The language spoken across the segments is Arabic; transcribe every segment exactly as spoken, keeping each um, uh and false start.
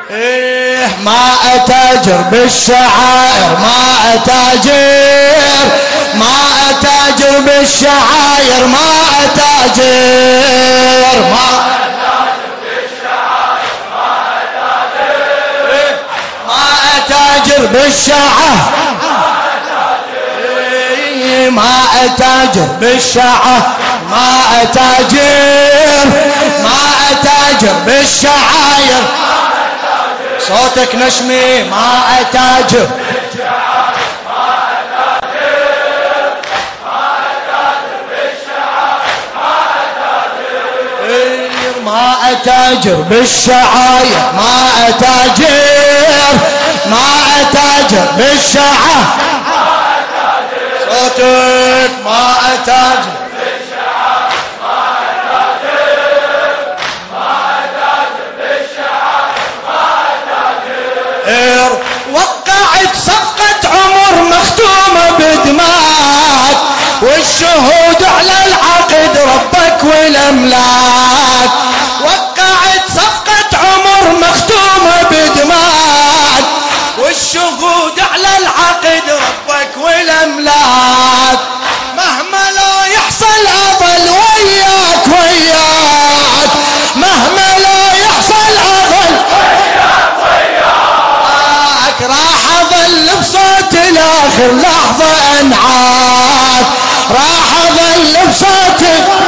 إيه ما أتاجر بالشعائر ما أتاجر ما أتاجر بالشعائر ما أتاجر ما أتاجر بالشعائر ما أتاجر بالشعائر ما أتاجر بالشعائر ما أتاجر ما أتاجر بالشعائر صوتك نشمي ما أتاجر ما أتاجر بالشعائر ما أتاجر ما أتاجر بالشعائر صوتك ما أتاجر وقعت صفقة عمر مختومة بدماك والشهود على العقد ربك والأملاك وقعت صفقة عمر مختومة بدماك والشهود على العقد ربك والأملاك مهما لا يحصل أظل وياك وياك مهما لا يحصل أظل راح اظل بصوت الاخر لحظة انعاد راح اظل بصوت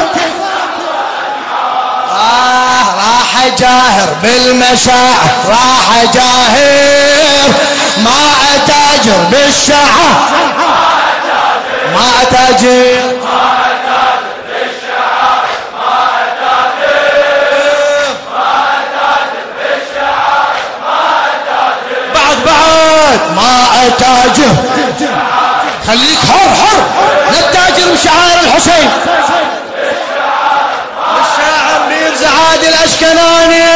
آه راح اجاهر بالمشاعر راح اجاهر ما اتاجر بالشعائر ما اتاجر ما أتاجر خليك حر حر لا تتاجر بشعائر الحسين الشاعر ميرزا عادل الأشكناني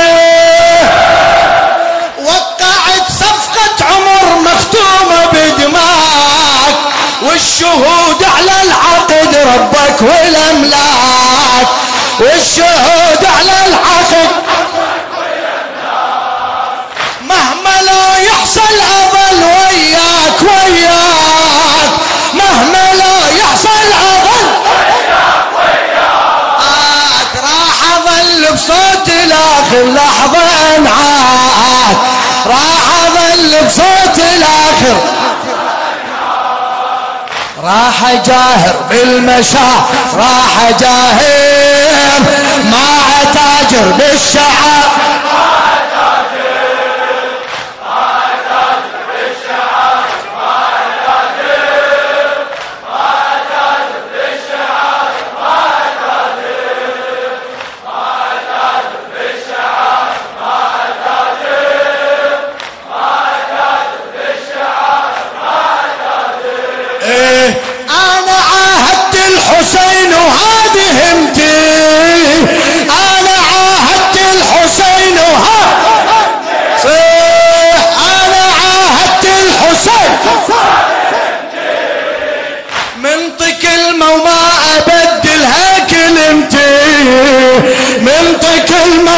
وقعت صفقة عمر مختومة بدماك والشهود على العقد ربك والأملاك والشهود على العقد مهما لا يحصل أظل وياك وياك مهما لا يحصل أظل وياك وياك راح أظل بصوت الآخر لحظة انعاد راح أظل بصوت الآخر راح أجاهر بالمشاعر راح أجاهر ما أتاجر بالشعائر أنا عاهدت الحسين وهذه همتي أنا عاهدت الحسين وهذه صيح أنا عاهدت الحسين منطق كلمة وما أبدلها كلمتي منطق كلمة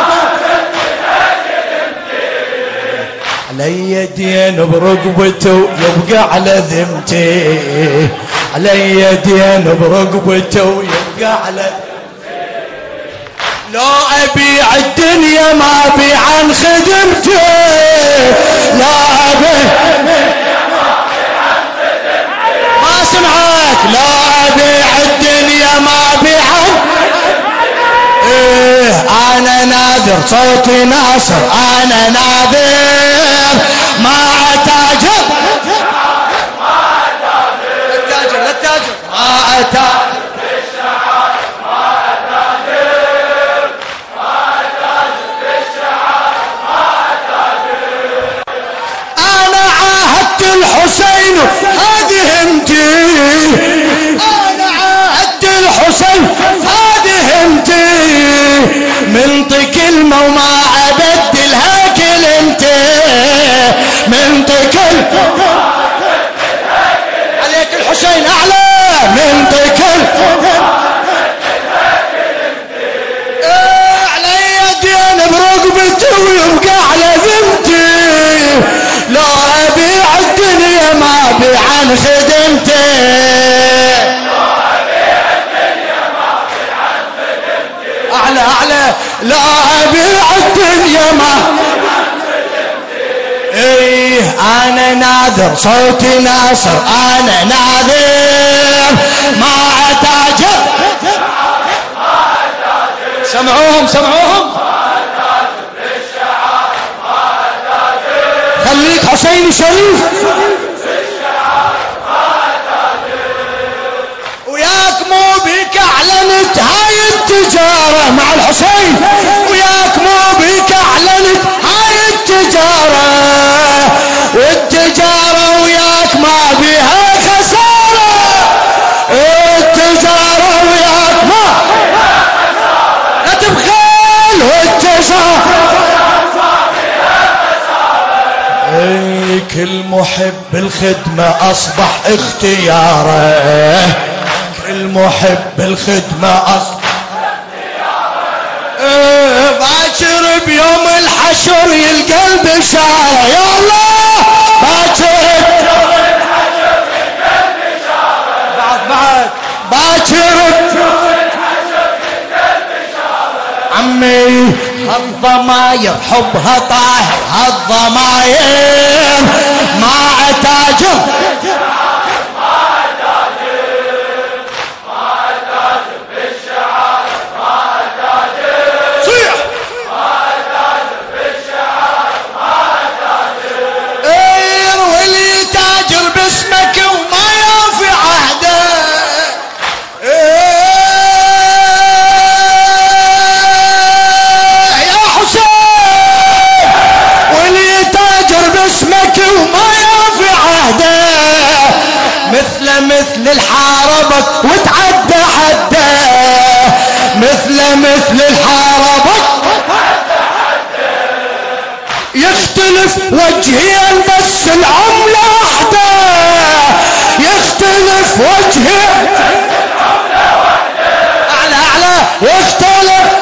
علي دين برقبته يبقى على ذمتي علي دين برقبته يبقى على ذمتي لو أبيع الدنيا ما أبيع عن خدمتي لا أبيع ما سمعك لا أبيع الدنيا ما أبيع عن إيه أنا ناذر صوتي ناصر أنا ناذر ما أتاجر ما أتاجر لا تاجر ما أتاجر بالشعائر ما أتاجر ما أتاجر بالشعائر ما أتاجر أنا عاهدت الحسين هذه همتي أنا عاهدت الحسين هذه همتي منطق كلمة وما أبدلها كلمتي منطق عليك الحسين أعلى منطق علي دين برقبتي ويبقى على ذي عن خدمتي اعلى اعلى لا ابيع الدنيا ما ايه انا ناذر صوتي ناصر انا ناذر ما اتاجر سمعوهم سمعوهم خليك حسين شريف وياك مو بيك اعلنت هاي التجارة مع الحسين وياك مو بيك اعلنت هاي التجارة والتجارة وياك ما بيها خسارة التجارة وياك ما لا تبخل والتجارة اي كل محب الخدمة اصبح اختياره كل محب الخدمة اصبح اختياره باكر بيوم الحشر يلقى البشارة يا الله باكر بيوم الحشر يلقى البشارة بعد بعد باكر بيوم الحشر يلقى البشارة عمي هالضماير حبها طاهر هالضماير ما اتاجر ما اتاجر ما اتاجر بالشعار ما اتاجر صيح ما اتاجر بالشعار ما اتاجر ايه واللي تاجر باسمك وما يوفي عهده ايه اسمك وما يوفي عهده مثل مثل الحاربك وتعدى حده مثل مثل الحاربك وتعدى حده يختلف وجهيا بس العملة واحدة يختلف وجهيا العملة واحدة اعلى اعلى يختلف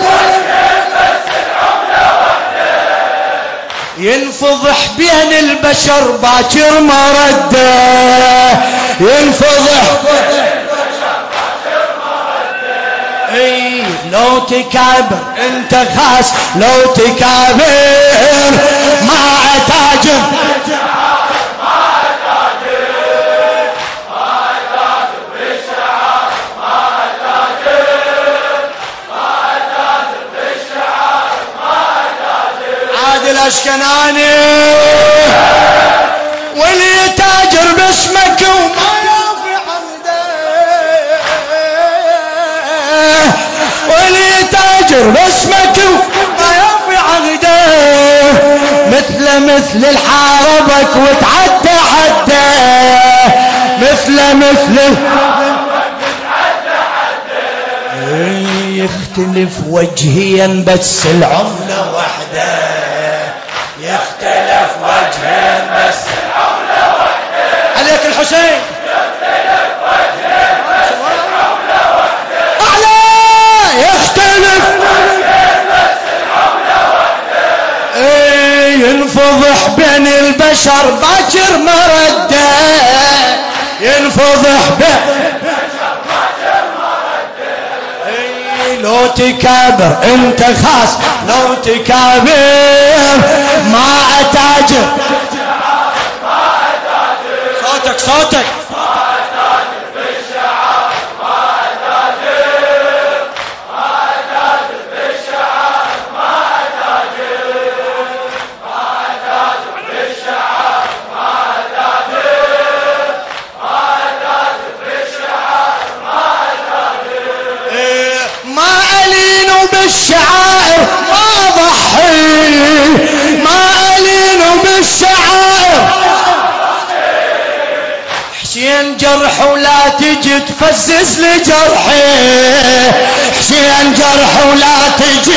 ينفضح بين البشر باكر ما رده ينفضح بين البشر باكر ما رده اي لو تكابر انت خاص لو تكابر ما اتاجر ما اتاجر ما اتاجر بالشعار ما اتاجر ما اتاجر بالشعار ما اتاجر عادل اشكناني واللي تاجر باسمك وما يوفي عهده واللي تاجر باسمك وما يوفي عهده مثل مثل الحاربك وتعدى حده مثل مثل الحاربك وتعدى حده يختلف وجهيا بس العملة واحدة يختلف وجهين بس العملة واحدة عليك الحسين يختلف وجهين بس العملة واحدة أعلى يختلف وجهين بس العملة واحدة ايه ينفضح بين البشر باكر ما رده ينفضح بين البشر باكر ما رده ايه لو تكابر انت خاص لو تكابر ما اتاجر ما اتاجر صوتك صوتك ما اتاجر بالشعار ما اتاجر ما اتاجر بالشعار ما اتاجر ما اتاجر بالشعار ما اتاجر ما اتاجر بالشعار ما اتاجر ما الين بالشعائر ما ضحي ما الين بالشعائر حسين جرح ولا تجي تفزز لي جرحي حسين جرح ولا تجي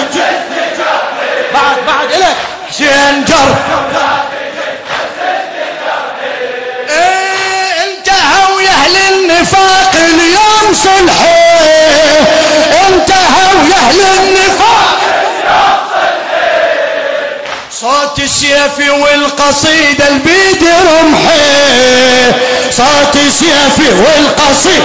بعد بعد لك حسين جرح ولا تجي تفزز لي جرحي ايه انتهوا يا اهل النفاق اليوم صلحي انتهوا يا اهل النفاق اليوم صلحي صوت السيف والقصيدة البيد رمحي صوت سيفي والقصيد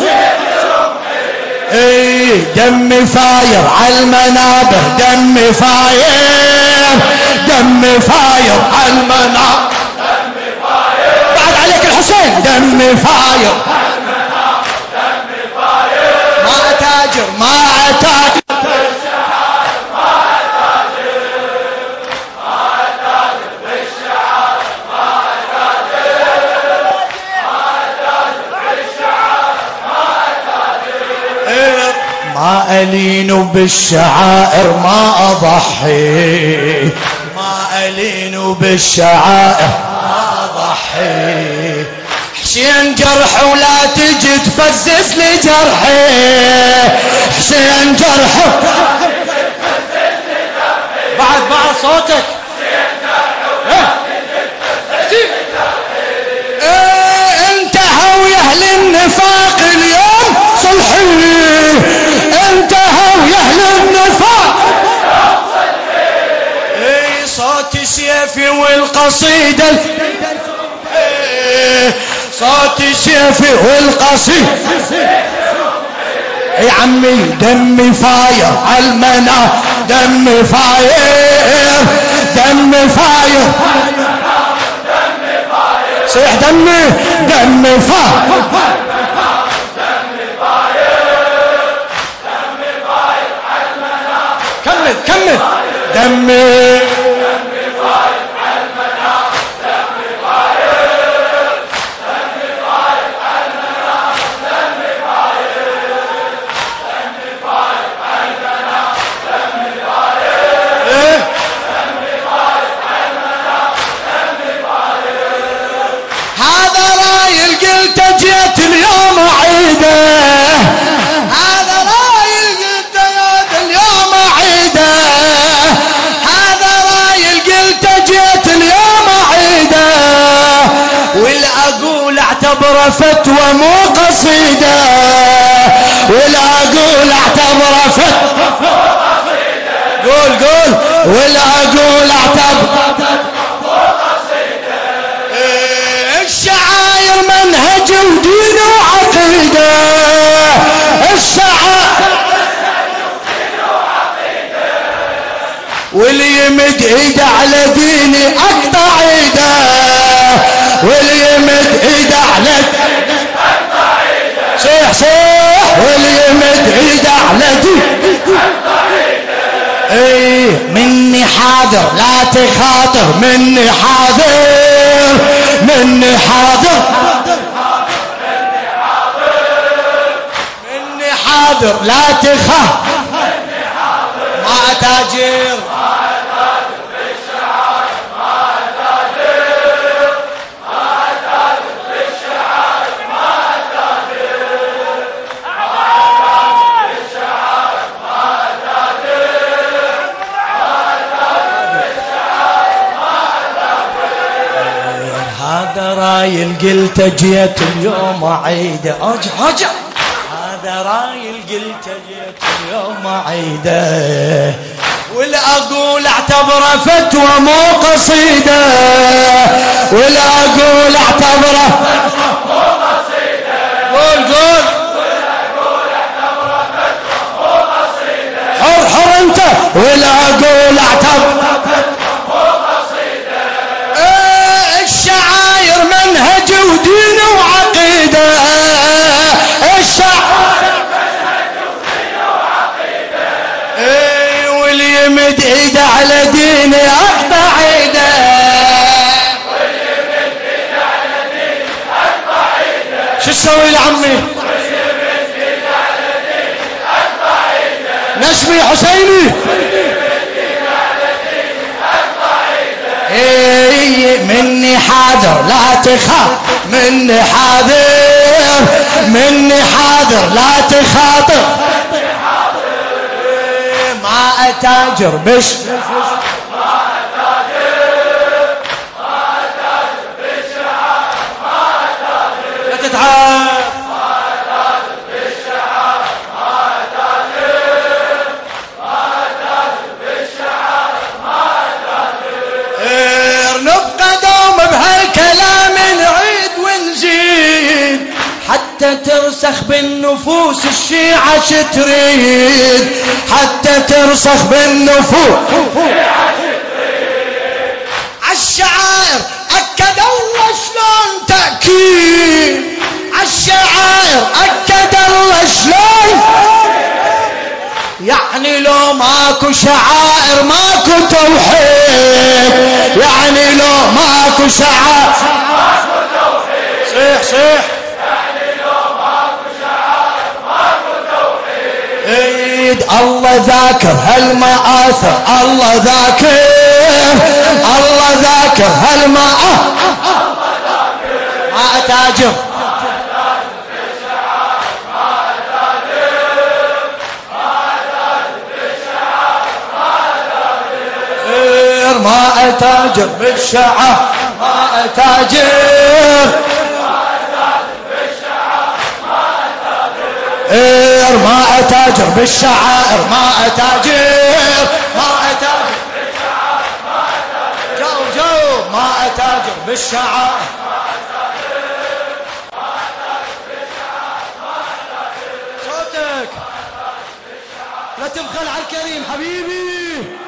اي دم فاير على المنابر دم فاير دم فاير على المنابر دم فاير بعد عليك الحسين دم فاير دم فاير ما اتاجر ما اتاجر ما ألين بالشعائر ما أضحي ما ألين بالشعائر ما أضحي حسين جرح ولا تجي تفزز لي جرحي حسين جرح بعد بعد صوتك حسين جرح ولا تجي تفزز لي جرحي انتهوا يا أهل النفاق اليوم صلحي انتهوا يا أهل النفاق اي صوت سيفي والقصيدة صوت سيفي والقصيدة يا عمي دم فاير عالمنا دم فاير دم فاير صيح دمي دم فاير كمل كمل دمي دمي فاير على المنام دمي فاير دمي فاير على المنام دمي فاير دمي فاير على المنام دمي فاير دمي فاير على المنام دمي فاير هذا رايل قلت جيت اليوم عيده اعتبر فتوى مو قصيدة ولا اقول اعتبر فتوى مو قصيدة قول قول ولا اقول اعتبر مو قصيدة الشعاير منهج ودين وعقيدة الشعاير منهج ودين وعقيدة واللي يمد ايده على ديني اقطع ايده واللي يمد ايده على ديني اقطع ايده صيح صيح واللي يمد ايده على ديني اقطع ايده اي مني حاضر لا تخاطر مني حاضر مني حاضر مني حاضر لا تخاف مني حاضر ما اتاجر رايل قلت جيت اليوم عيده ارجع ارجع هذا رايل قلت جيت اليوم عيده ولا اقول اعتبره فتوى مو قصيده ولا اقول اعتبره فتوى مو قصيده قول قول ولا اقول اعتبره فتوى مو قصيده حر حر انت ولا اقول اعتبره منهج ودين وعقيدة الشعائر منهج ودين وعقيدة اي واللي يمد ايده على ديني اقطع ايده واللي يمد ايده على ديني اقطع ايده شو تسوي لعمي واللي يمد ايده على ديني اقطع ايده نشمي حسيني اي مني حاضر لا تخاف مني حاضر مني حاضر لا تخاطر ما اتاجر مش ما اتاجر ما اتاجر بالشعار ما اتاجر لا تتعب ما اتاجر بالشعار ما اتاجر ما اتاجر بالشعار ما اتاجر نبقى دوم بهالكلام نعيد ونزيد حتى ترسخ بالنفوس الشيعة شتريد حتى ترسخ بالنفوس عالشعائر أكد الله شلون تأكيد عالشعائر أكد الله شلون يعني لو ماكو شعائر ماكو توحيد يعني لو ماكو شعائر ماكو توحيد صيح صيح يعني لو ماكو شعائر ماكو توحيد الله ذاكر هالمآثر الله ذاكر الله ذاكر هالمآثر ما أتاجر ما أتاجر بالشعائر ما أتاجر ما أتاجر بالشعائر ما أتاجر ما أتاجر جو جو ما أتاجر بالشعائر صوتك لا تبخل على الكريم حبيبي